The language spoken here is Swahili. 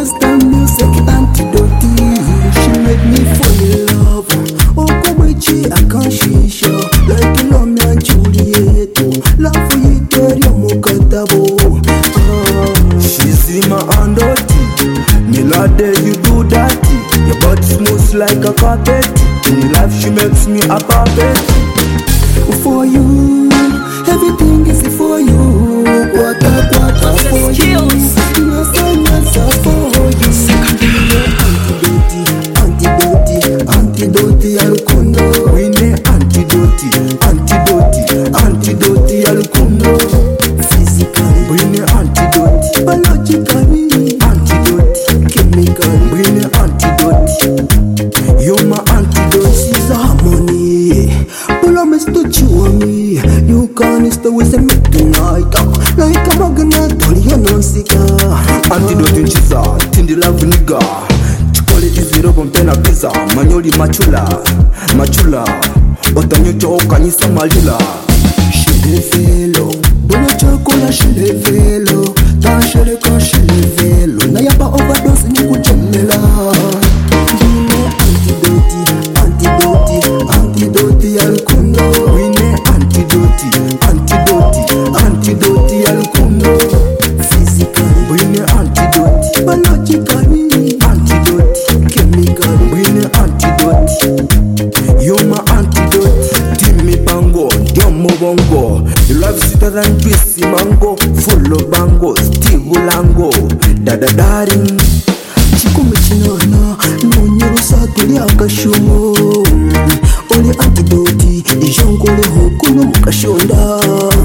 Rasta music antidote. She make me fall in love. Oh, come I can't shisha like Romeo and Juliet. Love for you, girl, you're mukatabo. She's in my andoti. Milade, you do that. Your body smooth like a carpet. In life, she makes me a puppet. For you, everything is for you. What for you? Yes, for you. Antidote, alukundo. Wine antidote, alukundo. Physically, wine antidote. Biologically, antidote. Chemically, wine antidote. You're my antidote. She's a harmony. Promise to chew on me. You can't stay with me tonight. Like a magnet, you're no sicker. Antidote in Chiza, Tindi love nigga. Chikole iziro bompena pizza. Manyoli machula. Otanyocho kanisa malila. Shile velo, bono chokola shile velo. Tashele kon shile velo. Na yapa overdose ni kuchomela. Antidote, alukundo. Wine antidote, alukundo. Physically, wine antidote. Biologically, antidote. Chemically, wine antidote. You're my antidote. Timmy bango, diomo bongo. You love sweeter than twisty mango. Full of bango, Steve Lango. Dada daring. Chikume chinana, nonyerusa tuli akashumo. Oli antidote, ijonkole hukuno mukashonda.